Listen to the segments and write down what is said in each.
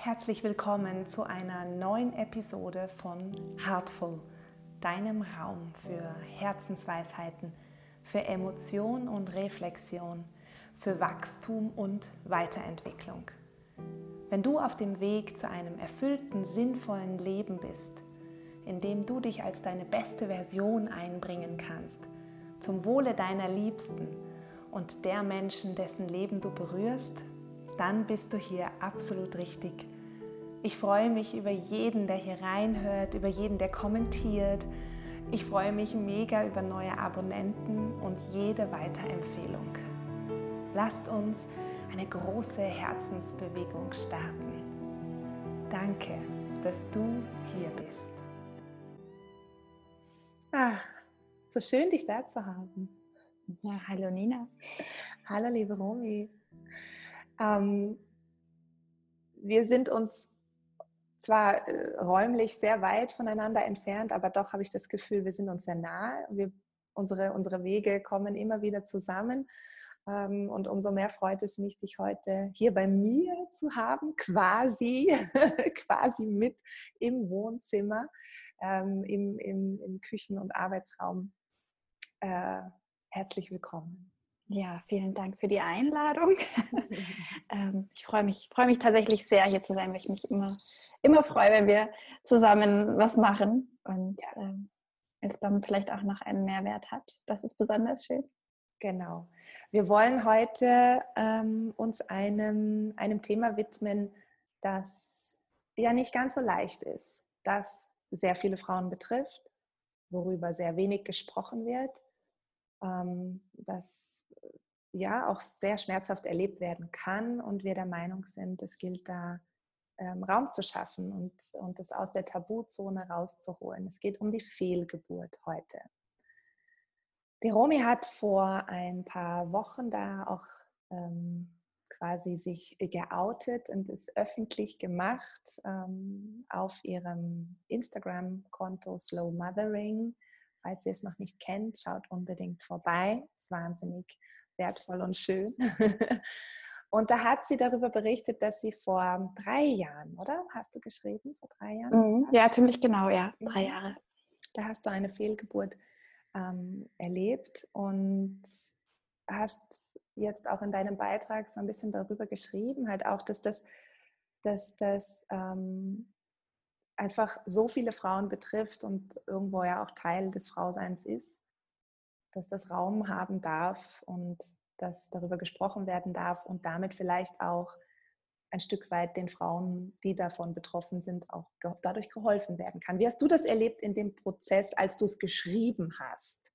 Herzlich willkommen zu einer neuen Episode von Heartful, deinem Raum für Herzensweisheiten, für Emotion und Reflexion, für Wachstum und Weiterentwicklung. Wenn du auf dem Weg zu einem erfüllten, sinnvollen Leben bist, in dem du dich als deine beste Version einbringen kannst, zum Wohle deiner Liebsten und der Menschen, dessen Leben du berührst, dann bist du hier absolut richtig. Ich freue mich über jeden, der hier reinhört, über jeden, der kommentiert. Ich freue mich mega über neue Abonnenten und jede Weiterempfehlung. Lasst uns eine große Herzensbewegung starten. Danke, dass du hier bist. Ach, so schön, dich da zu haben. Ja, hallo Nina. Hallo liebe Romy. Wir sind uns zwar räumlich sehr weit voneinander entfernt, aber doch habe ich das Gefühl, wir sind uns sehr nahe. Unsere Wege kommen immer wieder zusammen. Und umso mehr freut es mich, dich heute hier bei mir zu haben, quasi mit im Wohnzimmer, im Küchen- und Arbeitsraum. Herzlich willkommen. Ja, vielen Dank für die Einladung. Ich freue mich tatsächlich sehr, hier zu sein, weil ich mich immer freue, wenn wir zusammen was machen und es dann vielleicht auch noch einen Mehrwert hat. Das ist besonders schön. Genau. Wir wollen heute uns einem Thema widmen, das ja nicht ganz so leicht ist, das sehr viele Frauen betrifft, worüber sehr wenig gesprochen wird, das ja auch sehr schmerzhaft erlebt werden kann und wir der Meinung sind, es gilt da Raum zu schaffen und das aus der Tabuzone rauszuholen. Es geht um die Fehlgeburt heute. Die Romy hat vor ein paar Wochen da auch quasi sich geoutet und es öffentlich gemacht auf ihrem Instagram-Konto Slow Mothering. Falls ihr es noch nicht kennt, schaut unbedingt vorbei. Ist wahnsinnig wertvoll und schön. Und da hat sie darüber berichtet, dass sie vor 3 Jahren, oder? Hast du geschrieben? Vor 3 Jahren? Ja, ziemlich genau, ja. 3 Jahre. Da hast du eine Fehlgeburt erlebt und hast jetzt auch in deinem Beitrag so ein bisschen darüber geschrieben, halt auch, dass das einfach so viele Frauen betrifft und irgendwo ja auch Teil des Frauseins ist, dass das Raum haben darf und dass darüber gesprochen werden darf und damit vielleicht auch ein Stück weit den Frauen, die davon betroffen sind, auch dadurch geholfen werden kann. Wie hast du das erlebt in dem Prozess, als du es geschrieben hast?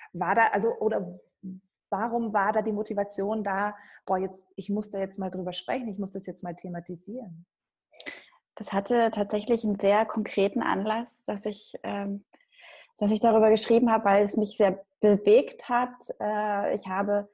Warum war da die Motivation da, ich muss da jetzt mal drüber sprechen, ich muss das jetzt mal thematisieren? Das hatte tatsächlich einen sehr konkreten Anlass, dass ich darüber geschrieben habe, weil es mich sehr bewegt hat. Ich habe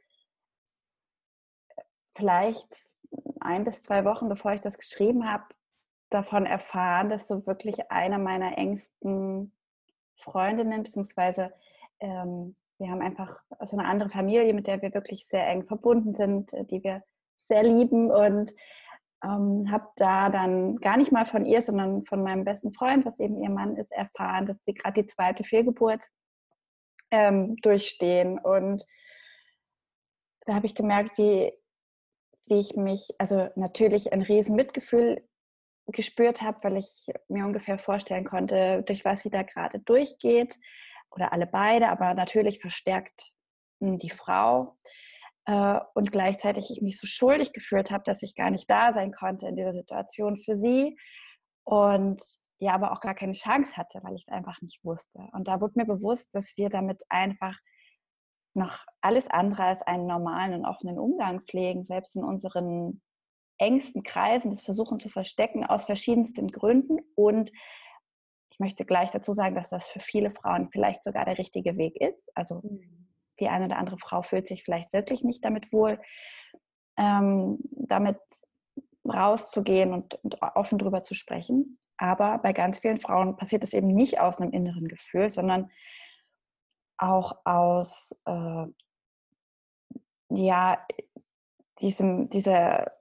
vielleicht 1 bis 2 Wochen, bevor ich das geschrieben habe, davon erfahren, dass so wirklich eine meiner engsten Freundinnen, beziehungsweise wir haben einfach so eine andere Familie, mit der wir wirklich sehr eng verbunden sind, die wir sehr lieben und habe da dann gar nicht mal von ihr, sondern von meinem besten Freund, was eben ihr Mann ist, erfahren, dass sie gerade die 2. Fehlgeburt durchstehen. Und da habe ich gemerkt, wie ich mich, also natürlich ein riesen Mitgefühl gespürt habe, weil ich mir ungefähr vorstellen konnte, durch was sie da gerade durchgeht oder alle beide, aber natürlich verstärkt die Frau und gleichzeitig ich mich so schuldig gefühlt habe, dass ich gar nicht da sein konnte in dieser Situation für sie und ja, aber auch gar keine Chance hatte, weil ich es einfach nicht wusste. Und da wurde mir bewusst, dass wir damit einfach noch alles andere als einen normalen und offenen Umgang pflegen, selbst in unseren engsten Kreisen, das versuchen zu verstecken aus verschiedensten Gründen. Und ich möchte gleich dazu sagen, dass das für viele Frauen vielleicht sogar der richtige Weg ist. Also die eine oder andere Frau fühlt sich vielleicht wirklich nicht damit wohl, damit rauszugehen und offen drüber zu sprechen. Aber bei ganz vielen Frauen passiert es eben nicht aus einem inneren Gefühl, sondern auch aus ja, dieser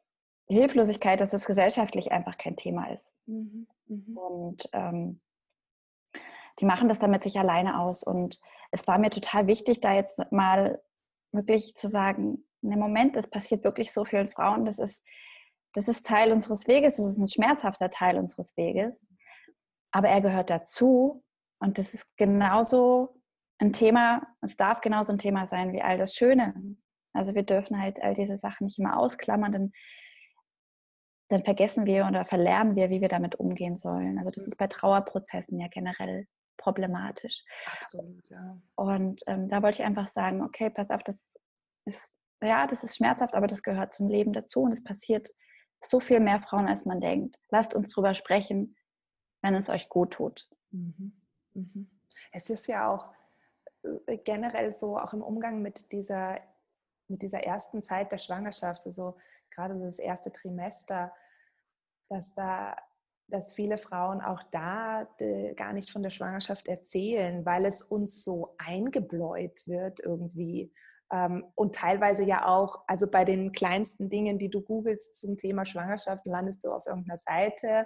Hilflosigkeit, dass es gesellschaftlich einfach kein Thema ist. Mhm. Mhm. Und die machen das dann mit sich alleine aus. Und es war mir total wichtig, da jetzt mal wirklich zu sagen, im Moment, es passiert wirklich so vielen Frauen, das ist Teil unseres Weges, das ist ein schmerzhafter Teil unseres Weges, aber er gehört dazu und das ist genauso ein Thema, es darf genauso ein Thema sein wie all das Schöne. Also wir dürfen halt all diese Sachen nicht immer ausklammern, dann vergessen wir oder verlernen wir, wie wir damit umgehen sollen. Also das ist bei Trauerprozessen ja generell problematisch. Absolut, ja. Und da wollte ich einfach sagen, okay, pass auf, ist, das ist schmerzhaft, aber das gehört zum Leben dazu und es passiert so viel mehr Frauen, als man denkt. Lasst uns drüber sprechen, wenn es euch gut tut. Mhm. Mhm. Es ist ja auch generell so, auch im Umgang mit dieser ersten Zeit der Schwangerschaft, also gerade das erste Trimester, dass dass viele Frauen auch da gar nicht von der Schwangerschaft erzählen, weil es uns so eingebläut wird irgendwie. Und teilweise ja auch, also bei den kleinsten Dingen, die du googelst zum Thema Schwangerschaft, landest du auf irgendeiner Seite.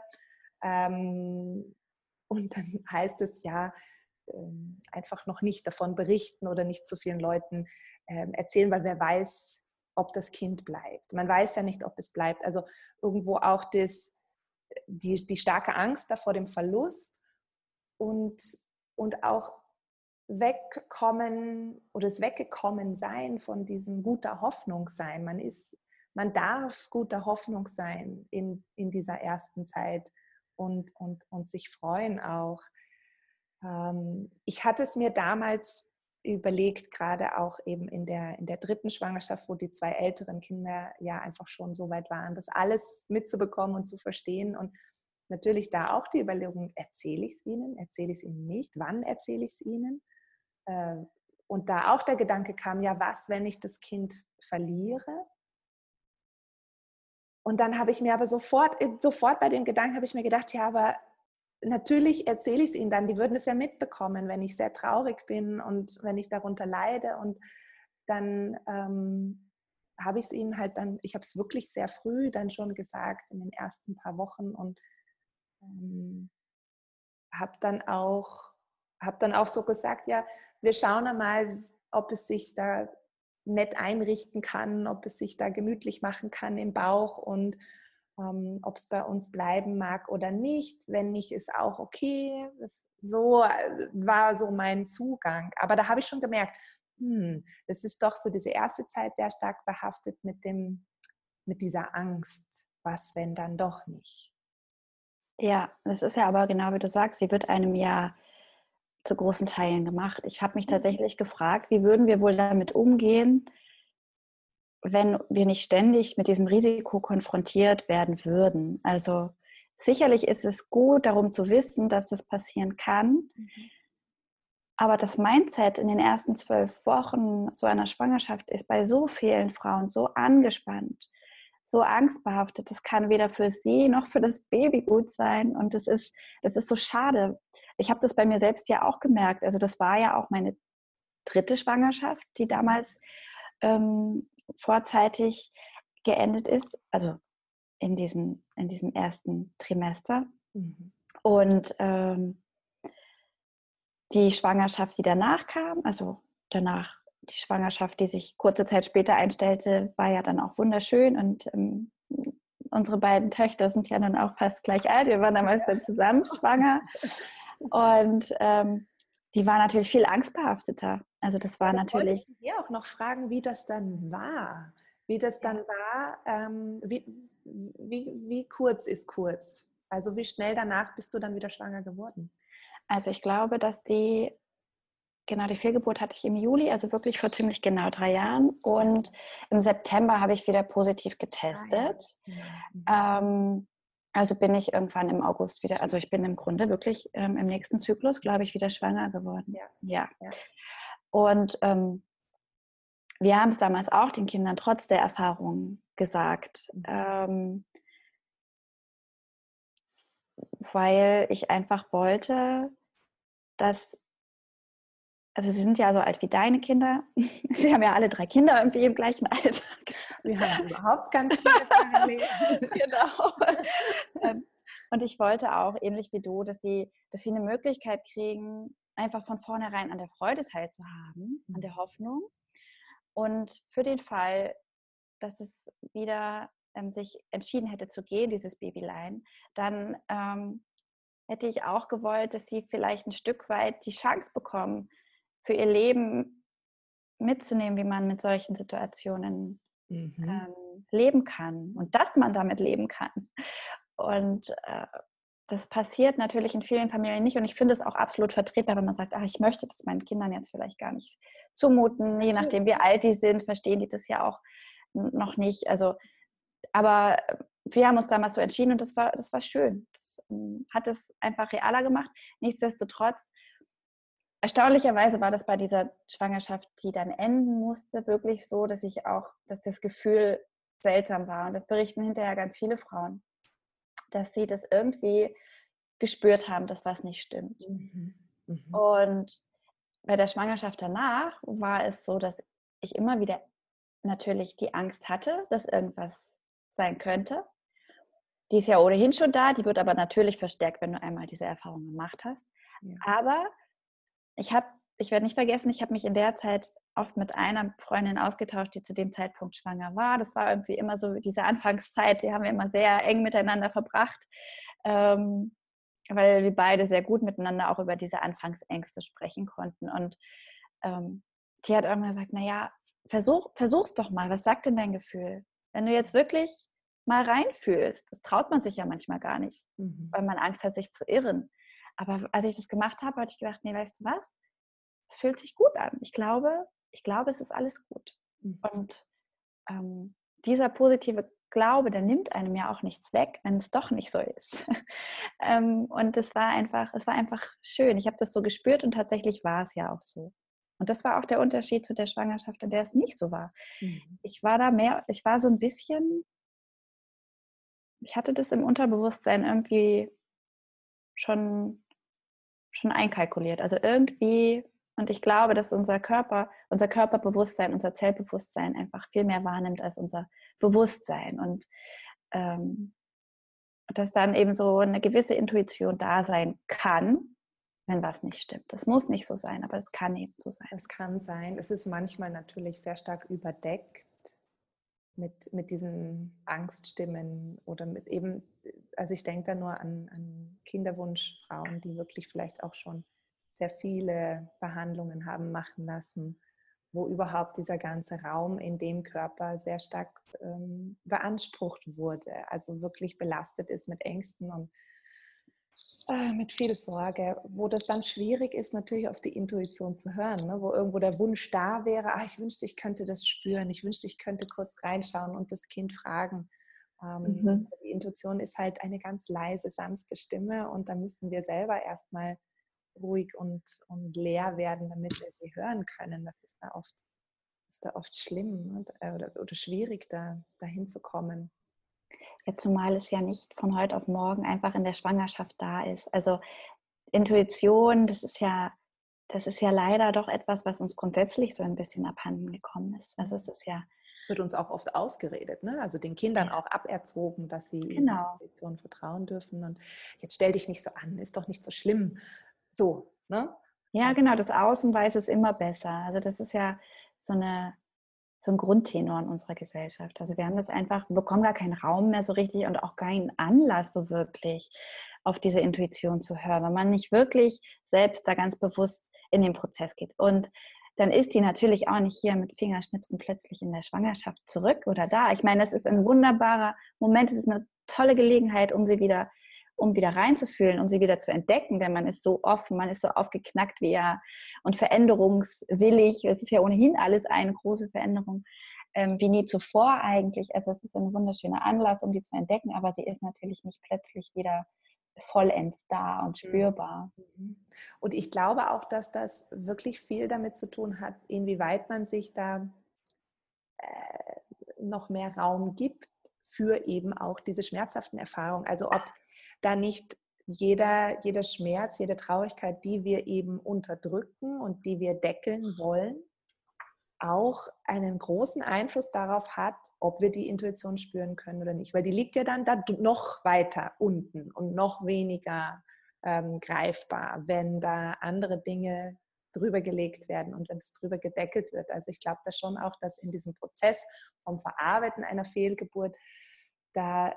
Und dann heißt es ja, einfach noch nicht davon berichten oder nicht zu vielen Leuten erzählen, weil wer weiß, ob das Kind bleibt. Man weiß ja nicht, ob es bleibt. Also irgendwo auch die starke Angst da vor dem Verlust und, und auch wegkommen oder das Weggekommen sein von diesem guter Hoffnung sein. Man darf guter Hoffnung sein in dieser ersten Zeit und sich freuen auch. Ich hatte es mir damals überlegt, gerade auch eben in der dritten Schwangerschaft, wo die zwei älteren Kinder ja einfach schon so weit waren, das alles mitzubekommen und zu verstehen. Und natürlich da auch die Überlegung, erzähle ich es ihnen nicht, wann erzähle ich es ihnen? Und da auch der Gedanke kam, ja, was, wenn ich das Kind verliere? Und dann habe ich mir aber sofort bei dem Gedanken habe ich mir gedacht, ja, aber natürlich erzähle ich es ihnen dann. Die würden es ja mitbekommen, wenn ich sehr traurig bin und wenn ich darunter leide. Und dann habe ich es ihnen halt dann, ich habe es wirklich sehr früh dann schon gesagt, in den ersten paar Wochen und ähm, habe hab dann auch so gesagt, ja, wir schauen einmal, ob es sich da nett einrichten kann, ob es sich da gemütlich machen kann im Bauch und ob es bei uns bleiben mag oder nicht. Wenn nicht, ist auch okay. So war so mein Zugang. Aber da habe ich schon gemerkt, das ist doch so diese erste Zeit sehr stark behaftet mit dieser Angst. Was, wenn dann doch nicht? Ja, das ist ja aber genau wie du sagst, sie wird einem ja zu großen Teilen gemacht. Ich habe mich tatsächlich gefragt, wie würden wir wohl damit umgehen, wenn wir nicht ständig mit diesem Risiko konfrontiert werden würden. Also sicherlich ist es gut, darum zu wissen, dass das passieren kann. Aber das Mindset in den ersten 12 Wochen so einer Schwangerschaft ist bei so vielen Frauen so angespannt, so angstbehaftet. Das kann weder für sie noch für das Baby gut sein. Und das ist so schade. Ich habe das bei mir selbst ja auch gemerkt. Also das war ja auch meine dritte Schwangerschaft, die damals vorzeitig geendet ist. Also in diesem ersten Trimester. Mhm. Und die Schwangerschaft, die danach kam, also danach die Schwangerschaft, die sich kurze Zeit später einstellte, war ja dann auch wunderschön und unsere beiden Töchter sind ja dann auch fast gleich alt. Wir waren damals dann zusammen schwanger und die war natürlich viel angstbehafteter. Also das war Ja, das wollte natürlich... ich dir auch noch fragen, wie das dann war. Wie das dann war, wie kurz ist kurz? Also wie schnell danach bist du dann wieder schwanger geworden? Also ich glaube, dass genau, die Fehlgeburt hatte ich im Juli, also wirklich vor ziemlich genau 3 Jahren. Und im September habe ich wieder positiv Ah, ja. getestet. Genau. Also bin ich irgendwann im August wieder, also ich bin im Grunde wirklich im nächsten Zyklus, glaube ich, wieder schwanger geworden. Ja, Ja. ja. Und wir haben es damals auch den Kindern trotz der Erfahrung gesagt, weil ich einfach wollte, dass also sie sind ja so alt wie deine Kinder. Sie haben ja alle 3 Kinder irgendwie im gleichen Alter. Wir haben überhaupt ganz viele Parallelen. Genau. Und ich wollte auch, ähnlich wie du, dass sie eine Möglichkeit kriegen, einfach von vornherein an der Freude teilzuhaben, an der Hoffnung. Und für den Fall, dass es wieder sich entschieden hätte zu gehen, dieses Babylein, dann hätte ich auch gewollt, dass sie vielleicht ein Stück weit die Chance bekommen, für ihr Leben mitzunehmen, wie man mit solchen Situationen leben kann und dass man damit leben kann. Und das passiert natürlich in vielen Familien nicht. Und ich finde es auch absolut vertretbar, wenn man sagt, ach, ich möchte das meinen Kindern jetzt vielleicht gar nicht zumuten. Je nachdem, wie alt die sind, verstehen die das ja auch noch nicht. Also, aber wir haben uns damals so entschieden und das war schön. Das hat es einfach realer gemacht. Nichtsdestotrotz, erstaunlicherweise war das bei dieser Schwangerschaft, die dann enden musste, wirklich so, dass das Gefühl seltsam war. Und das berichten hinterher ganz viele Frauen, dass sie das irgendwie gespürt haben, dass was nicht stimmt. Und bei der Schwangerschaft danach war es so, dass ich immer wieder natürlich die Angst hatte, dass irgendwas sein könnte. Die ist ja ohnehin schon da, die wird aber natürlich verstärkt, wenn du einmal diese Erfahrung gemacht hast. Ja. Aber ich werde nicht vergessen, ich habe mich in der Zeit oft mit einer Freundin ausgetauscht, die zu dem Zeitpunkt schwanger war. Das war irgendwie immer so diese Anfangszeit, die haben wir immer sehr eng miteinander verbracht, weil wir beide sehr gut miteinander auch über diese Anfangsängste sprechen konnten. Und die hat irgendwann gesagt, naja, versuch's doch mal, was sagt denn dein Gefühl? Wenn du jetzt wirklich mal reinfühlst, das traut man sich ja manchmal gar nicht, weil man Angst hat, sich zu irren. Aber als ich das gemacht habe, hatte ich gedacht, nee, weißt du was? Es fühlt sich gut an. Ich glaube, es ist alles gut. Und dieser positive Glaube, der nimmt einem ja auch nichts weg, wenn es doch nicht so ist. Und es war einfach schön. Ich habe das so gespürt und tatsächlich war es ja auch so. Und das war auch der Unterschied zu der Schwangerschaft, in der es nicht so war. Ich war so ein bisschen, ich hatte das im Unterbewusstsein irgendwie schon einkalkuliert. Also irgendwie, und ich glaube, dass unser Körperbewusstsein, unser Zellbewusstsein einfach viel mehr wahrnimmt als unser Bewusstsein. Und dass dann eben so eine gewisse Intuition da sein kann, wenn was nicht stimmt. Das muss nicht so sein, aber es kann eben so sein. Es kann sein. Es ist manchmal natürlich sehr stark überdeckt mit diesen Angststimmen oder mit eben, also ich denke da nur an Kinderwunschfrauen, die wirklich vielleicht auch schon sehr viele Behandlungen haben machen lassen, wo überhaupt dieser ganze Raum in dem Körper sehr stark beansprucht wurde, also wirklich belastet ist mit Ängsten und mit viel Sorge, wo das dann schwierig ist, natürlich auf die Intuition zu hören, ne? Wo irgendwo der Wunsch da wäre, ich wünschte, ich könnte das spüren, ich wünschte, ich könnte kurz reinschauen und das Kind fragen. Die Intuition ist halt eine ganz leise, sanfte Stimme und da müssen wir selber erstmal ruhig und leer werden, damit wir sie hören können. Das ist da oft schlimm, ne? oder schwierig, dahin zu kommen. Ja, zumal es ja nicht von heute auf morgen einfach in der Schwangerschaft da ist. Also Intuition, das ist ja leider doch etwas, was uns grundsätzlich so ein bisschen abhanden gekommen ist. Also es ist ja... Wird uns auch oft ausgeredet, ne? Also den Kindern auch aberzogen, dass sie genau. Intuition vertrauen dürfen. Und jetzt stell dich nicht so an, ist doch nicht so schlimm. So, ne? Ja, genau, das Außen weiß es immer besser. Also das ist ja so ein Grundtenor in unserer Gesellschaft. Also wir bekommen gar keinen Raum mehr so richtig und auch keinen Anlass so wirklich auf diese Intuition zu hören, weil man nicht wirklich selbst da ganz bewusst in den Prozess geht. Und dann ist die natürlich auch nicht hier mit Fingerschnipsen plötzlich in der Schwangerschaft zurück oder da. Ich meine, das ist ein wunderbarer Moment, es ist eine tolle Gelegenheit, um wieder reinzufühlen, um sie wieder zu entdecken, denn man ist so offen, man ist so aufgeknackt und veränderungswillig. Es ist ja ohnehin alles eine große Veränderung, wie nie zuvor eigentlich. Also es ist ein wunderschöner Anlass, um die zu entdecken, aber sie ist natürlich nicht plötzlich wieder vollends da und spürbar. Und ich glaube auch, dass das wirklich viel damit zu tun hat, inwieweit man sich da noch mehr Raum gibt für eben auch diese schmerzhaften Erfahrungen. Also ob da nicht jeder Schmerz, jede Traurigkeit, die wir eben unterdrücken und die wir deckeln wollen, auch einen großen Einfluss darauf hat, ob wir die Intuition spüren können oder nicht. Weil die liegt ja dann da noch weiter unten und noch weniger greifbar, wenn da andere Dinge drüber gelegt werden und wenn es drüber gedeckelt wird. Also ich glaube da schon auch, dass in diesem Prozess vom Verarbeiten einer Fehlgeburt da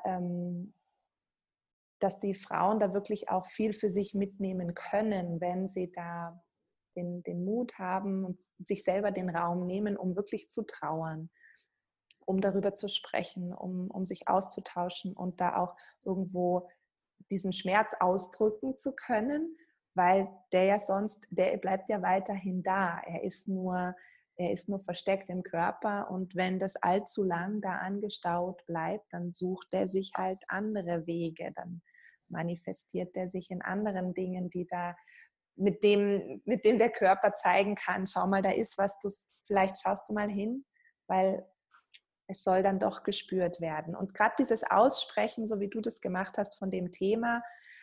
dass die Frauen da wirklich auch viel für sich mitnehmen können, wenn sie da den Mut haben und sich selber den Raum nehmen, um wirklich zu trauern, um darüber zu sprechen, um sich auszutauschen und da auch irgendwo diesen Schmerz ausdrücken zu können, weil der bleibt ja weiterhin da. Er ist nur versteckt im Körper und wenn das allzu lang da angestaut bleibt, dann sucht er sich halt andere Wege, dann manifestiert er sich in anderen Dingen, die da mit dem der Körper zeigen kann, schau mal, da ist was, vielleicht schaust du mal hin, weil es soll dann doch gespürt werden. Und gerade dieses Aussprechen, so wie du das gemacht hast von dem Thema,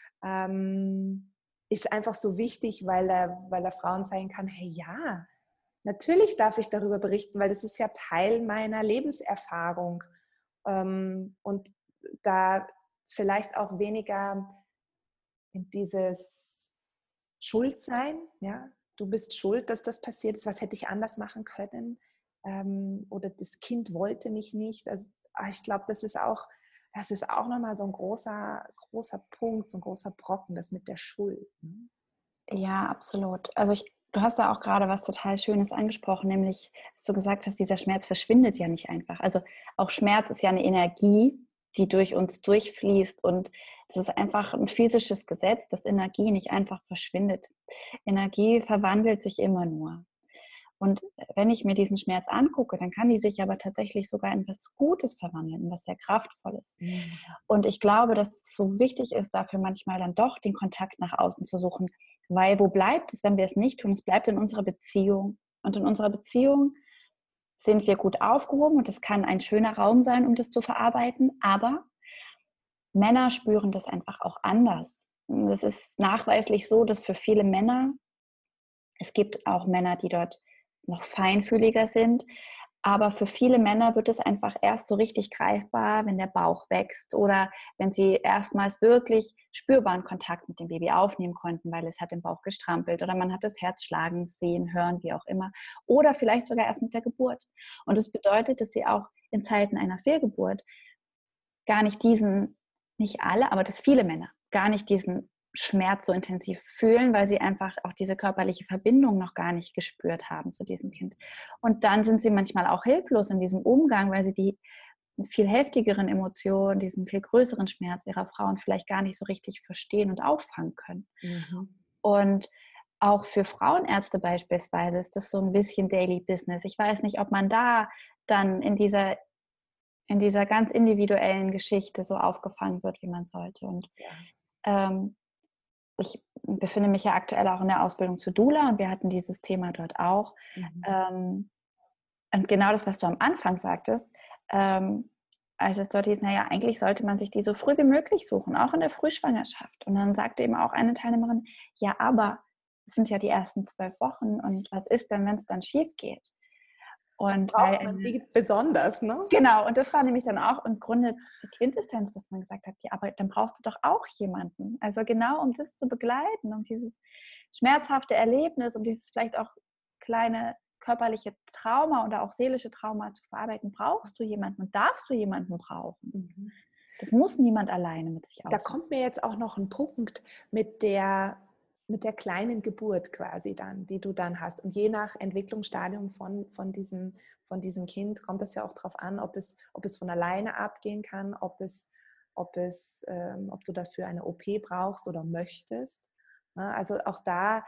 ist einfach so wichtig, weil er Frauen zeigen kann, hey ja, natürlich darf ich darüber berichten, weil das ist ja Teil meiner Lebenserfahrung. Und da vielleicht auch weniger in dieses Schuldsein, ja, du bist schuld, dass das passiert ist, was hätte ich anders machen können? Oder das Kind wollte mich nicht. Also, ich glaube, das ist auch nochmal so ein großer Punkt, so ein großer Brocken, das mit der Schuld. Ne? Ja, absolut. Also du hast da auch gerade was total Schönes angesprochen, nämlich, dass du gesagt hast, dieser Schmerz verschwindet ja nicht einfach. Also auch Schmerz ist ja eine Energie, die durch uns durchfließt und es ist einfach ein physisches Gesetz, dass Energie nicht einfach verschwindet. Energie verwandelt sich immer nur. Und wenn ich mir diesen Schmerz angucke, dann kann die sich aber tatsächlich sogar in was Gutes verwandeln, in was sehr Kraftvolles. Mhm. Und ich glaube, dass es so wichtig ist, dafür manchmal dann doch den Kontakt nach außen zu suchen. Weil wo bleibt es, wenn wir es nicht tun? Es bleibt in unserer Beziehung. Und in unserer Beziehung sind wir gut aufgehoben und es kann ein schöner Raum sein, um das zu verarbeiten. Aber Männer spüren das einfach auch anders. Es ist nachweislich so, dass für viele Männer, es gibt auch Männer, die dort noch feinfühliger sind, aber für viele Männer wird es einfach erst so richtig greifbar, wenn der Bauch wächst oder wenn sie erstmals wirklich spürbaren Kontakt mit dem Baby aufnehmen konnten, weil es hat im Bauch gestrampelt oder man hat das Herz schlagen, sehen, hören, wie auch immer. Oder vielleicht sogar erst mit der Geburt. Und das bedeutet, dass sie auch in Zeiten einer Fehlgeburt gar nicht nicht alle, aber dass viele Männer gar nicht diesen Schmerz so intensiv fühlen, weil sie einfach auch diese körperliche Verbindung noch gar nicht gespürt haben zu diesem Kind. Und dann sind sie manchmal auch hilflos in diesem Umgang, weil sie die viel heftigeren Emotionen, diesen viel größeren Schmerz ihrer Frauen vielleicht gar nicht so richtig verstehen und auffangen können. Mhm. Und auch für Frauenärzte beispielsweise ist das so ein bisschen Daily Business. Ich weiß nicht, ob man da dann in dieser ganz individuellen Geschichte so aufgefangen wird, wie man sollte. Und ich befinde mich ja aktuell auch in der Ausbildung zur Doula und wir hatten dieses Thema dort auch. Mhm. Und genau das, was du am Anfang sagtest, als es dort hieß, naja, eigentlich sollte man sich die so früh wie möglich suchen, auch in der Frühschwangerschaft. Und dann sagte eben auch eine Teilnehmerin, ja, aber es sind ja die ersten 12 Wochen und was ist denn, wenn es dann schief geht? Und Braucht man sie besonders, ne? Genau, und das war nämlich dann auch im Grunde die Quintessenz, dass man gesagt hat, ja, aber dann brauchst du doch auch jemanden. Also genau, um das zu begleiten, um dieses schmerzhafte Erlebnis, um dieses vielleicht auch kleine körperliche Trauma oder auch seelische Trauma zu verarbeiten, brauchst du jemanden und darfst du jemanden brauchen. Mhm. Das muss niemand alleine mit sich ausmachen. Da kommt mir jetzt auch noch ein Punkt mit der kleinen Geburt quasi dann, die du dann hast. Und je nach Entwicklungsstadium von diesem Kind kommt das ja auch darauf an, ob es von alleine abgehen kann, ob du dafür eine OP brauchst oder möchtest. Also auch da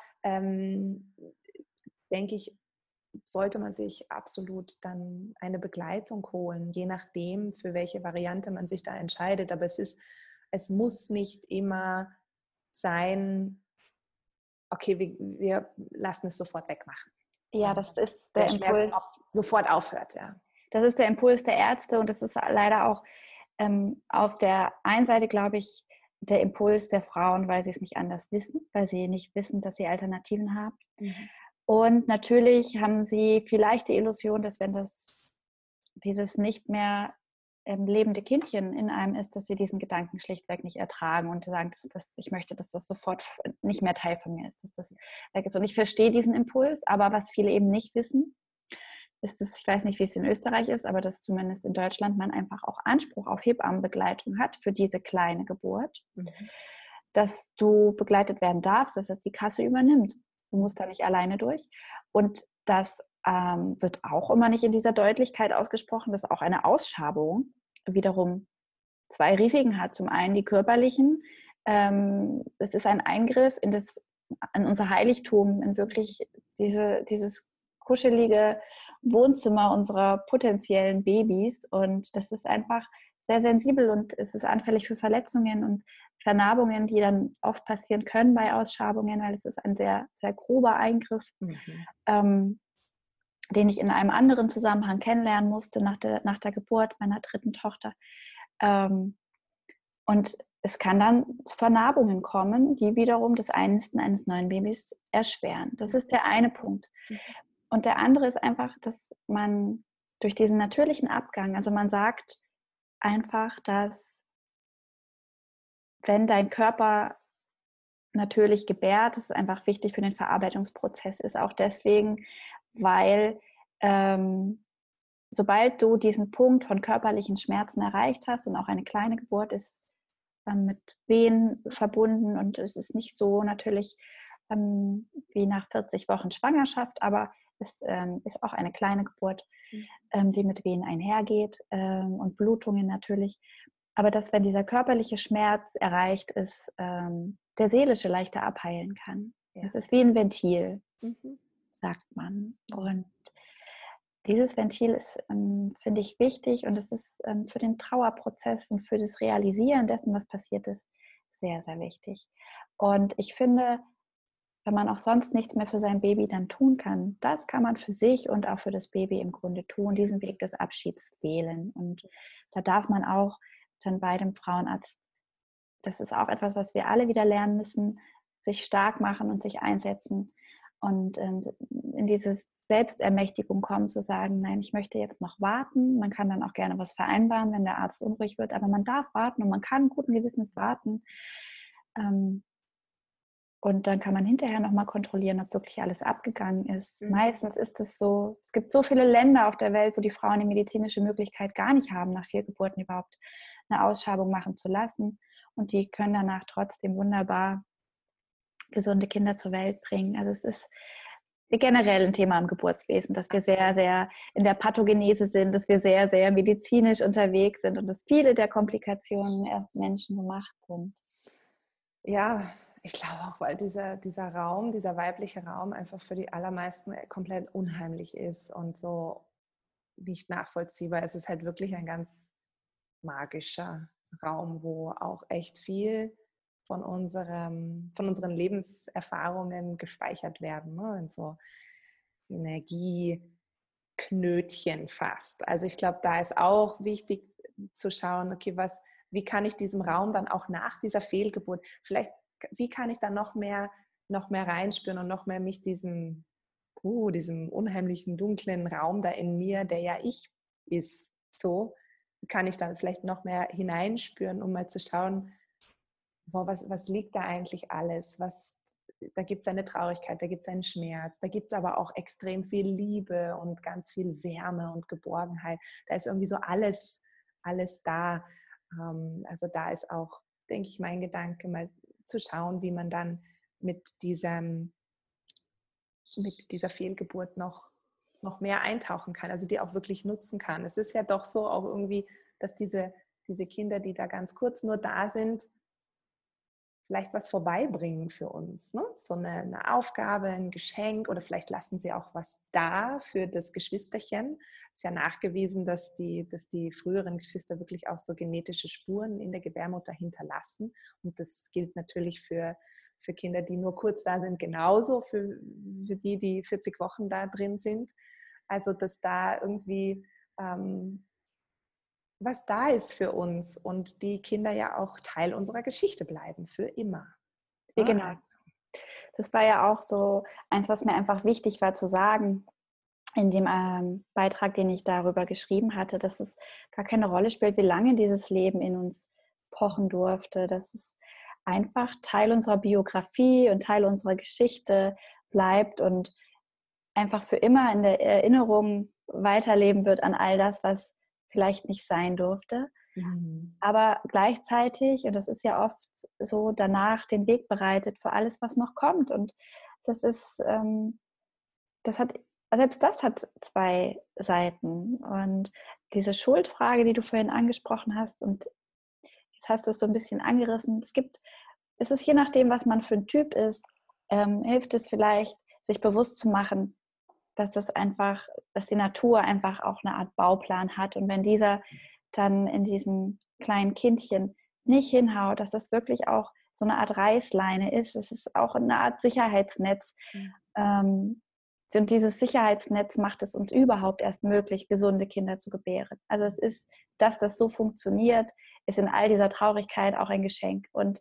denke ich, sollte man sich absolut dann eine Begleitung holen, je nachdem, für welche Variante man sich da entscheidet. Aber es muss nicht immer sein, okay, wir lassen es sofort wegmachen. Ja, das ist der Impuls. Schmerz sofort aufhört, ja. Das ist der Impuls der Ärzte und das ist leider auch auf der einen Seite, glaube ich, der Impuls der Frauen, weil sie es nicht anders wissen, weil sie nicht wissen, dass sie Alternativen haben. Mhm. Und natürlich haben sie vielleicht die Illusion, dass wenn dieses nicht mehr lebende Kindchen in einem ist, dass sie diesen Gedanken schlichtweg nicht ertragen und sagen, ich möchte, dass das sofort nicht mehr Teil von mir ist, dass das weg ist. Und ich verstehe diesen Impuls, aber was viele eben nicht wissen, ist es, ich weiß nicht, wie es in Österreich ist, aber dass zumindest in Deutschland man einfach auch Anspruch auf Hebammenbegleitung hat für diese kleine Geburt, Mhm. dass du begleitet werden darfst, dass das die Kasse übernimmt. Du musst da nicht alleine durch. Und das wird auch immer nicht in dieser Deutlichkeit ausgesprochen, dass auch eine Ausschabung wiederum zwei Risiken hat. Zum einen die körperlichen. Es ist ein Eingriff in unser Heiligtum, in wirklich dieses kuschelige Wohnzimmer unserer potenziellen Babys. Und das ist einfach sehr sensibel und es ist anfällig für Verletzungen und Vernarbungen, die dann oft passieren können bei Ausschabungen, weil es ist ein sehr, sehr grober Eingriff, Mhm. den ich in einem anderen Zusammenhang kennenlernen musste nach der Geburt meiner dritten Tochter. Und es kann dann zu Vernarbungen kommen, die wiederum das Einnisten eines neuen Babys erschweren. Das ist der eine Punkt. Mhm. Und der andere ist einfach, dass man durch diesen natürlichen Abgang, also man sagt einfach, dass wenn dein Körper natürlich gebärt, das ist einfach wichtig für den Verarbeitungsprozess, ist auch deswegen, weil sobald du diesen Punkt von körperlichen Schmerzen erreicht hast und auch eine kleine Geburt ist mit Wehen verbunden und es ist nicht so natürlich wie nach 40 Wochen Schwangerschaft, aber es ist auch eine kleine Geburt, die mit Wehen einhergeht und Blutungen natürlich. Aber dass, wenn dieser körperliche Schmerz erreicht ist, der seelische leichter abheilen kann. Ja. Es ist wie ein Ventil, Mhm. sagt man. Und dieses Ventil ist, finde ich, wichtig und es ist für den Trauerprozess und für das Realisieren dessen, was passiert ist, sehr, sehr wichtig. Und ich finde, wenn man auch sonst nichts mehr für sein Baby dann tun kann, das kann man für sich und auch für das Baby im Grunde tun, diesen Weg des Abschieds wählen. Und da darf man auch dann bei dem Frauenarzt, das ist auch etwas, was wir alle wieder lernen müssen, sich stark machen und sich einsetzen und in diese Selbstermächtigung kommen, zu sagen, nein, ich möchte jetzt noch warten. Man kann dann auch gerne was vereinbaren, wenn der Arzt unruhig wird, aber man darf warten und man kann guten Gewissens warten. Und dann kann man hinterher nochmal kontrollieren, ob wirklich alles abgegangen ist. Mhm. Meistens ist es so, es gibt so viele Länder auf der Welt, wo die Frauen die medizinische Möglichkeit gar nicht haben, nach Fehlgeburten überhaupt eine Ausschabung machen zu lassen. Und die können danach trotzdem wunderbar gesunde Kinder zur Welt bringen. Also es ist generell ein Thema im Geburtswesen, dass wir sehr, sehr in der Pathogenese sind, dass wir sehr, sehr medizinisch unterwegs sind und dass viele der Komplikationen erst menschengemacht sind. Ja, ich glaube auch, weil dieser Raum, dieser weibliche Raum einfach für die allermeisten komplett unheimlich ist und so nicht nachvollziehbar. Es ist halt wirklich ein ganz magischer Raum, wo auch echt viel von unseren Lebenserfahrungen gespeichert werden, ne? In so Energieknötchen fast. Also ich glaube, da ist auch wichtig zu schauen, okay, wie kann ich diesem Raum dann auch nach dieser Fehlgeburt, vielleicht, wie kann ich da noch mehr reinspüren und noch mehr mich diesem unheimlichen dunklen Raum da in mir, der ja ich ist, so kann ich dann vielleicht noch mehr hineinspüren, um mal zu schauen, boah, was liegt da eigentlich alles? Da gibt es eine Traurigkeit, da gibt es einen Schmerz, da gibt es aber auch extrem viel Liebe und ganz viel Wärme und Geborgenheit. Da ist irgendwie so alles da. Also da ist auch, denke ich, mein Gedanke, mal zu schauen, wie man dann mit dieser Fehlgeburt noch mehr eintauchen kann, also die auch wirklich nutzen kann. Es ist ja doch so auch irgendwie, dass diese Kinder, die da ganz kurz nur da sind, vielleicht was vorbeibringen für uns. Ne? So eine Aufgabe, ein Geschenk oder vielleicht lassen sie auch was da für das Geschwisterchen. Es ist ja nachgewiesen, dass die früheren Geschwister wirklich auch so genetische Spuren in der Gebärmutter hinterlassen. Und das gilt natürlich für Kinder, die nur kurz da sind, genauso für die 40 Wochen da drin sind. Also dass da irgendwie was da ist für uns und die Kinder ja auch Teil unserer Geschichte bleiben, für immer. Ja, Ne? genau. Das war ja auch so eins, was mir einfach wichtig war zu sagen in dem Beitrag, den ich darüber geschrieben hatte, dass es gar keine Rolle spielt, wie lange dieses Leben in uns pochen durfte, dass es einfach Teil unserer Biografie und Teil unserer Geschichte bleibt und einfach für immer in der Erinnerung weiterleben wird an all das, was vielleicht nicht sein durfte. Aber gleichzeitig, und das ist ja oft so, danach den Weg bereitet für alles, was noch kommt. Und das ist, selbst das hat zwei Seiten. Und diese Schuldfrage, die du vorhin angesprochen hast, und jetzt hast du es so ein bisschen angerissen, es ist je nachdem, was man für ein Typ ist, hilft es vielleicht, sich bewusst zu machen, dass die Natur einfach auch eine Art Bauplan hat. Und wenn dieser dann in diesem kleinen Kindchen nicht hinhaut, dass das wirklich auch so eine Art Reißleine ist. Es ist auch eine Art Sicherheitsnetz. Und dieses Sicherheitsnetz macht es uns überhaupt erst möglich, gesunde Kinder zu gebären. Also es ist, dass das so funktioniert, ist in all dieser Traurigkeit auch ein Geschenk. Und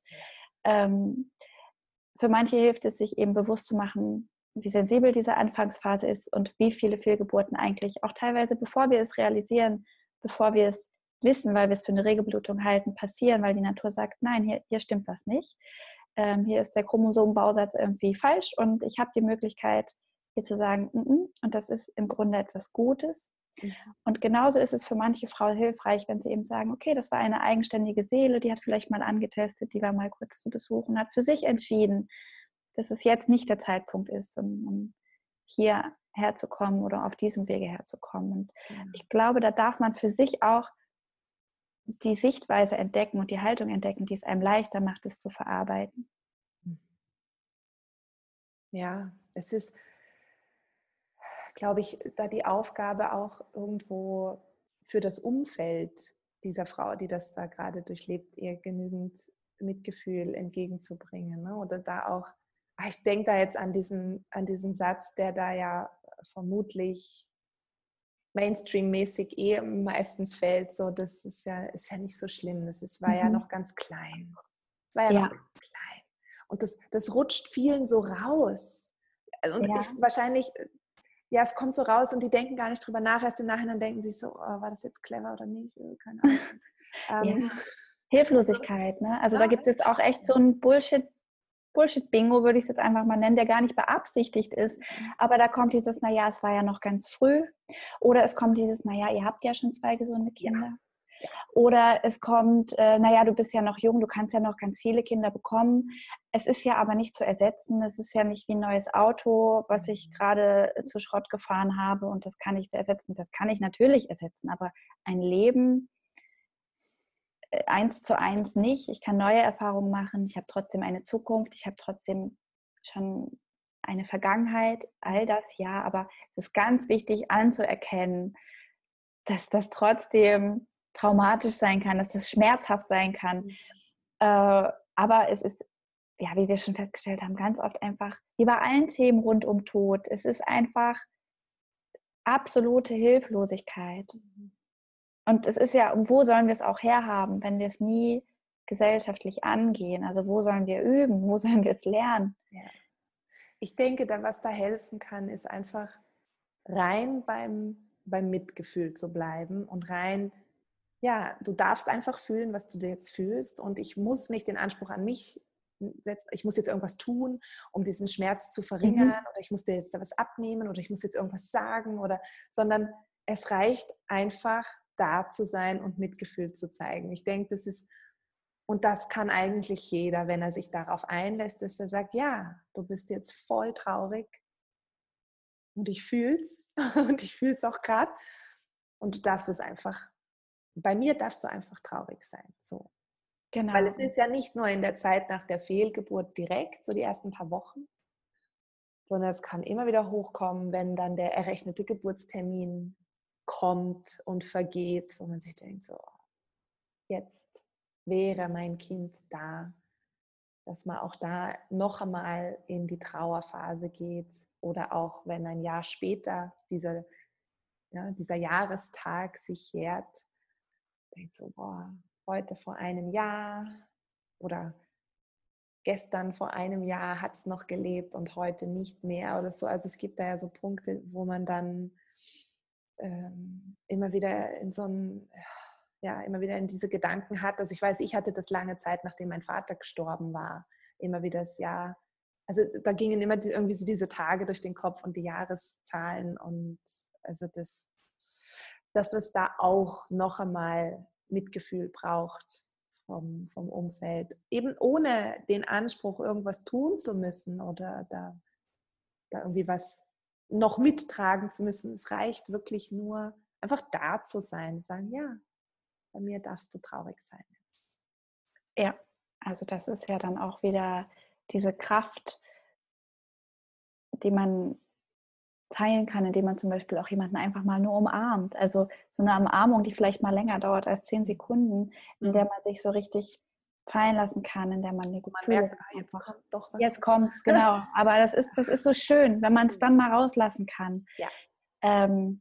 für manche hilft es, sich eben bewusst zu machen, wie sensibel diese Anfangsphase ist und wie viele Fehlgeburten eigentlich auch teilweise, bevor wir es realisieren, bevor wir es wissen, weil wir es für eine Regelblutung halten, passieren, weil die Natur sagt, nein, hier stimmt was nicht. Hier ist der Chromosomenbausatz irgendwie falsch und ich habe die Möglichkeit, hier zu sagen, und das ist im Grunde etwas Gutes. Und genauso ist es für manche Frauen hilfreich, wenn sie eben sagen, okay, das war eine eigenständige Seele, die hat vielleicht mal angetestet, die war mal kurz zu besuchen, hat für sich entschieden, dass es jetzt nicht der Zeitpunkt ist, um hier herzukommen oder auf diesem Wege herzukommen. Und ich glaube, da darf man für sich auch die Sichtweise entdecken und die Haltung entdecken, die es einem leichter macht, es zu verarbeiten. Ja, es ist, glaube ich, da die Aufgabe auch irgendwo für das Umfeld dieser Frau, die das da gerade durchlebt, ihr genügend Mitgefühl entgegenzubringen. Ne? Oder da auch, ich denke da jetzt an diesen Satz, der da ja vermutlich Mainstream-mäßig meistens fällt, so, das ist ja nicht so schlimm, war ja noch ganz klein. Es war ja noch ganz klein. Und das rutscht vielen so raus. Und wahrscheinlich, ja, es kommt so raus und die denken gar nicht drüber nach. Erst im Nachhinein denken sie so, war das jetzt clever oder nicht? Keine Ahnung. Hilflosigkeit, ne? Also da gibt es auch echt so ein Bullshit-Bingo, würde ich es jetzt einfach mal nennen, der gar nicht beabsichtigt ist. Aber da kommt dieses, naja, es war ja noch ganz früh. Oder es kommt dieses, naja, ihr habt ja schon 2 gesunde Kinder. Ja. Oder es kommt, naja, du bist ja noch jung, du kannst ja noch ganz viele Kinder bekommen. Es ist ja aber nicht zu ersetzen. Es ist ja nicht wie ein neues Auto, was ich gerade zu Schrott gefahren habe und das kann ich ersetzen. Das kann ich natürlich ersetzen, aber ein Leben 1:1 nicht. Ich kann neue Erfahrungen machen. Ich habe trotzdem eine Zukunft. Ich habe trotzdem schon eine Vergangenheit. All das ja, aber es ist ganz wichtig anzuerkennen, dass das trotzdem traumatisch sein kann, dass das schmerzhaft sein kann. Aber es ist, ja, wie wir schon festgestellt haben, ganz oft einfach, wie bei allen Themen rund um Tod, es ist einfach absolute Hilflosigkeit. Und es ist ja, wo sollen wir es auch herhaben, wenn wir es nie gesellschaftlich angehen? Also wo sollen wir üben? Wo sollen wir es lernen? Ja. Ich denke, was da helfen kann, ist einfach rein beim Mitgefühl zu bleiben und rein, ja, du darfst einfach fühlen, was du jetzt fühlst und ich muss nicht den Anspruch an mich setzen, ich muss jetzt irgendwas tun, um diesen Schmerz zu verringern oder ich muss dir jetzt da was abnehmen oder ich muss jetzt irgendwas sagen sondern es reicht einfach, da zu sein und Mitgefühl zu zeigen. Ich denke, und das kann eigentlich jeder, wenn er sich darauf einlässt, dass er sagt, ja, du bist jetzt voll traurig und ich fühl's und ich fühl's auch gerade und du darfst es einfach, bei mir darfst du einfach traurig sein. So. Genau. Weil es ist ja nicht nur in der Zeit nach der Fehlgeburt direkt, so die ersten paar Wochen, sondern es kann immer wieder hochkommen, wenn dann der errechnete Geburtstermin kommt und vergeht, wo man sich denkt, so, jetzt wäre mein Kind da, dass man auch da noch einmal in die Trauerphase geht oder auch wenn ein Jahr später dieser Jahrestag sich jährt, denkt so, boah, heute vor einem Jahr oder gestern vor einem Jahr hat es noch gelebt und heute nicht mehr oder so. Also es gibt da ja so Punkte, wo man dann immer wieder in so ein, ja, immer wieder in diese Gedanken hat. Also ich weiß, ich hatte das lange Zeit, nachdem mein Vater gestorben war, immer wieder das Jahr. Also da gingen immer irgendwie so diese Tage durch den Kopf und die Jahreszahlen und also dass es da auch noch einmal Mitgefühl braucht vom Umfeld. Eben ohne den Anspruch, irgendwas tun zu müssen oder da irgendwie was noch mittragen zu müssen. Es reicht wirklich nur, einfach da zu sein. Sagen, ja, bei mir darfst du traurig sein. Ja, also das ist ja dann auch wieder diese Kraft, die man teilen kann, indem man zum Beispiel auch jemanden einfach mal nur umarmt. Also so eine Umarmung, die vielleicht mal länger dauert als 10 Sekunden, in der man sich so richtig fallen lassen kann, in der man die Gefühle Man merkt, jetzt kommt doch was. Jetzt kommt's, genau. Aber das ist so schön, wenn man es dann mal rauslassen kann. Ja. Ähm,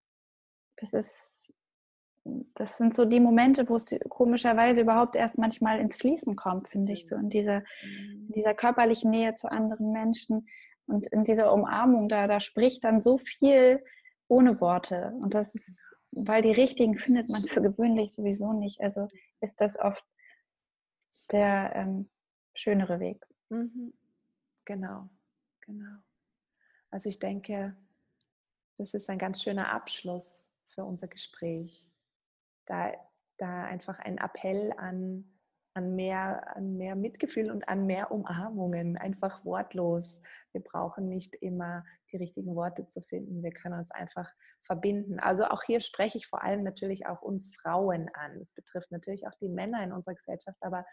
das sind so die Momente, wo es komischerweise überhaupt erst manchmal ins Fließen kommt, finde ich, so in dieser körperlichen Nähe zu anderen Menschen und in dieser Umarmung, da spricht dann so viel ohne Worte. Und das ist, weil die richtigen findet man für gewöhnlich sowieso nicht. Also ist das oft der schönere Weg. Genau, genau. Also ich denke, das ist ein ganz schöner Abschluss für unser Gespräch. Da einfach ein Appell an mehr Mitgefühl und an mehr Umarmungen, einfach wortlos. Wir brauchen nicht immer die richtigen Worte zu finden, wir können uns einfach verbinden. Also auch hier spreche ich vor allem natürlich auch uns Frauen an. Es betrifft natürlich auch die Männer in unserer Gesellschaft, aber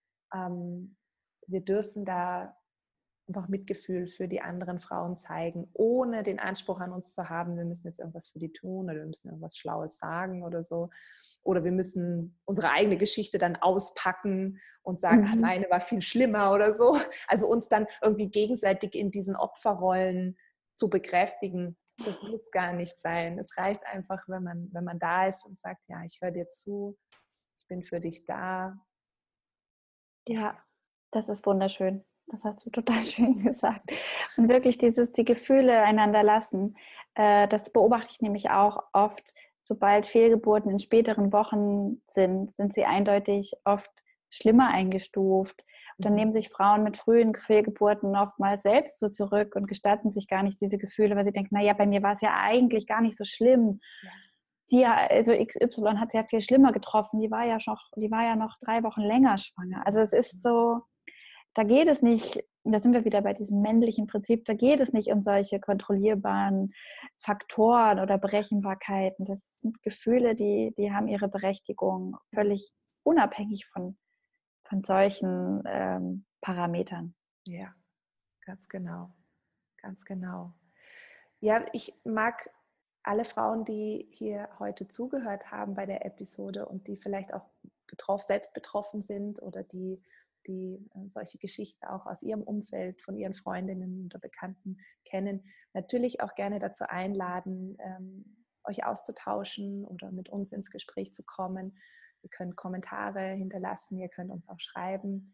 wir dürfen da einfach Mitgefühl für die anderen Frauen zeigen, ohne den Anspruch an uns zu haben, wir müssen jetzt irgendwas für die tun oder wir müssen irgendwas Schlaues sagen oder so. Oder wir müssen unsere eigene Geschichte dann auspacken und sagen, meine war viel schlimmer oder so. Also uns dann irgendwie gegenseitig in diesen Opferrollen zu bekräftigen, das muss gar nicht sein. Es reicht einfach, wenn man da ist und sagt, ja, ich höre dir zu, ich bin für dich da. Ja, das ist wunderschön. Das hast du total schön gesagt. Und wirklich die Gefühle einander lassen, das beobachte ich nämlich auch oft, sobald Fehlgeburten in späteren Wochen sind sie eindeutig oft schlimmer eingestuft. Und dann nehmen sich Frauen mit frühen Fehlgeburten oftmals selbst so zurück und gestatten sich gar nicht diese Gefühle, weil sie denken, naja, bei mir war es ja eigentlich gar nicht so schlimm. Also XY hat es ja viel schlimmer getroffen, die war ja noch 3 Wochen länger schwanger. Also es ist so, da geht es nicht, da sind wir wieder bei diesem männlichen Prinzip, da geht es nicht um solche kontrollierbaren Faktoren oder Berechenbarkeiten. Das sind Gefühle, die haben ihre Berechtigung, völlig unabhängig von solchen Parametern. Ja, ganz genau. Ganz genau. Ja, ich mag alle Frauen, die hier heute zugehört haben bei der Episode und die vielleicht auch selbst betroffen sind oder die solche Geschichten auch aus ihrem Umfeld, von ihren Freundinnen oder Bekannten kennen, natürlich auch gerne dazu einladen, euch auszutauschen oder mit uns ins Gespräch zu kommen. Ihr könnt Kommentare hinterlassen, ihr könnt uns auch schreiben.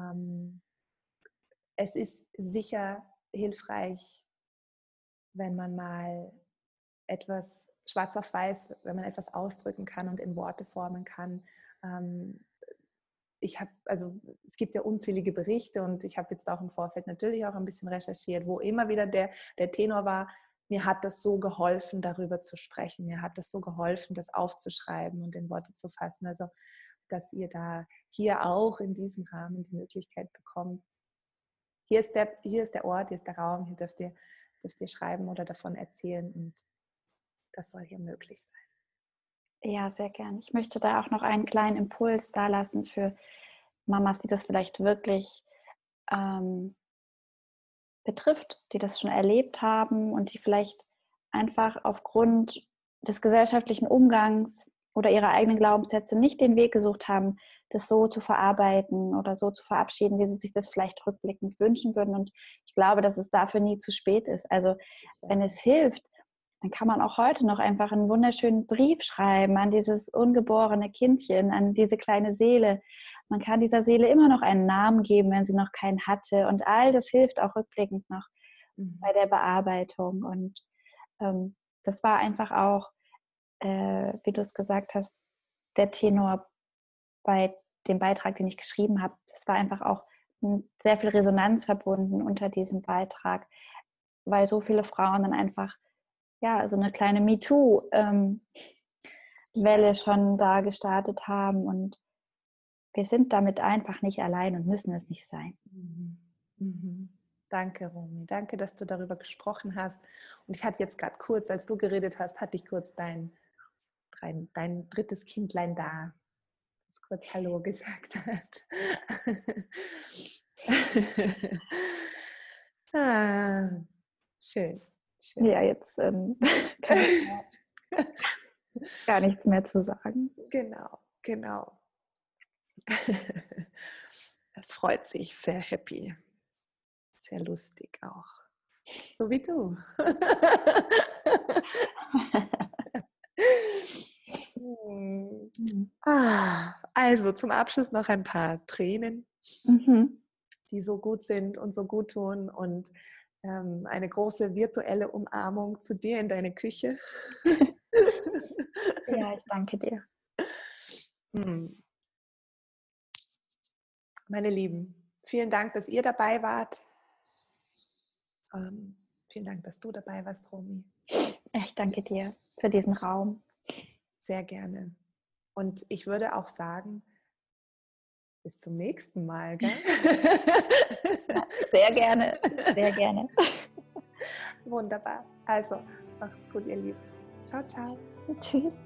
Es ist sicher hilfreich, wenn man mal etwas schwarz auf weiß, wenn man etwas ausdrücken kann und in Worte formen kann. Es gibt ja unzählige Berichte und ich habe jetzt auch im Vorfeld natürlich auch ein bisschen recherchiert, wo immer wieder der Tenor war, mir hat das so geholfen, darüber zu sprechen, mir hat das so geholfen, das aufzuschreiben und in Worte zu fassen. Also, dass ihr da hier auch in diesem Rahmen die Möglichkeit bekommt, hier ist der Ort, hier ist der Raum, hier dürft ihr schreiben oder davon erzählen und das soll hier möglich sein. Ja, sehr gern. Ich möchte da auch noch einen kleinen Impuls dalassen für Mamas, die das vielleicht wirklich betrifft, die das schon erlebt haben und die vielleicht einfach aufgrund des gesellschaftlichen Umgangs oder ihrer eigenen Glaubenssätze nicht den Weg gesucht haben, das so zu verarbeiten oder so zu verabschieden, wie sie sich das vielleicht rückblickend wünschen würden. Und ich glaube, dass es dafür nie zu spät ist. Also wenn es hilft, dann kann man auch heute noch einfach einen wunderschönen Brief schreiben an dieses ungeborene Kindchen, an diese kleine Seele. Man kann dieser Seele immer noch einen Namen geben, wenn sie noch keinen hatte. Und all das hilft auch rückblickend noch bei der Bearbeitung. Und das war einfach auch, wie du es gesagt hast, der Tenor bei dem Beitrag, den ich geschrieben habe. Das war einfach auch sehr viel Resonanz verbunden unter diesem Beitrag, weil so viele Frauen dann einfach so eine kleine MeToo-Welle schon da gestartet haben. Und wir sind damit einfach nicht allein und müssen es nicht sein. Danke, Romy. Danke, dass du darüber gesprochen hast. Und ich hatte jetzt gerade kurz, als du geredet hast, hatte ich kurz dein drittes Kindlein da, das kurz Hallo gesagt hat. Schön. Ja, jetzt kann ich gar nichts mehr zu sagen. Genau. Das freut sich, sehr happy. Sehr lustig auch. So wie du. Also zum Abschluss noch ein paar Tränen, die so gut sind und so gut tun, und eine große virtuelle Umarmung zu dir in deine Küche. Ja, ich danke dir. Meine Lieben, vielen Dank, dass ihr dabei wart. Vielen Dank, dass du dabei warst, Romy. Ich danke dir für diesen Raum. Sehr gerne. Und ich würde auch sagen, bis zum nächsten Mal. Gell? Ja, sehr gerne, sehr gerne. Wunderbar. Also, macht's gut, ihr Lieben. Ciao, ciao. Tschüss.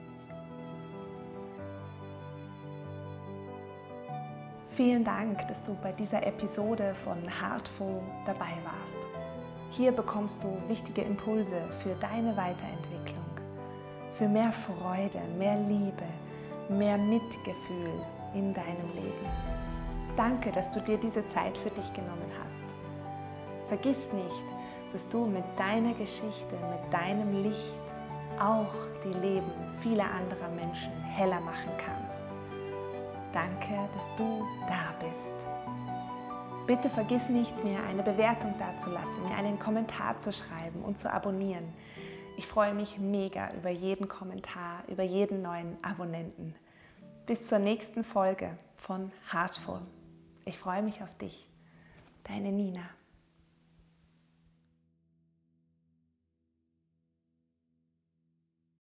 Vielen Dank, dass du bei dieser Episode von Heartful dabei warst. Hier bekommst du wichtige Impulse für deine Weiterentwicklung, für mehr Freude, mehr Liebe, mehr Mitgefühl in deinem Leben. Danke, dass du dir diese Zeit für dich genommen hast. Vergiss nicht, dass du mit deiner Geschichte, mit deinem Licht auch die Leben vieler anderer Menschen heller machen kannst. Danke, dass du da bist. Bitte vergiss nicht, mir eine Bewertung dazulassen, mir einen Kommentar zu schreiben und zu abonnieren. Ich freue mich mega über jeden Kommentar, über jeden neuen Abonnenten. Bis zur nächsten Folge von Heartful. Ich freue mich auf dich. Deine Nina.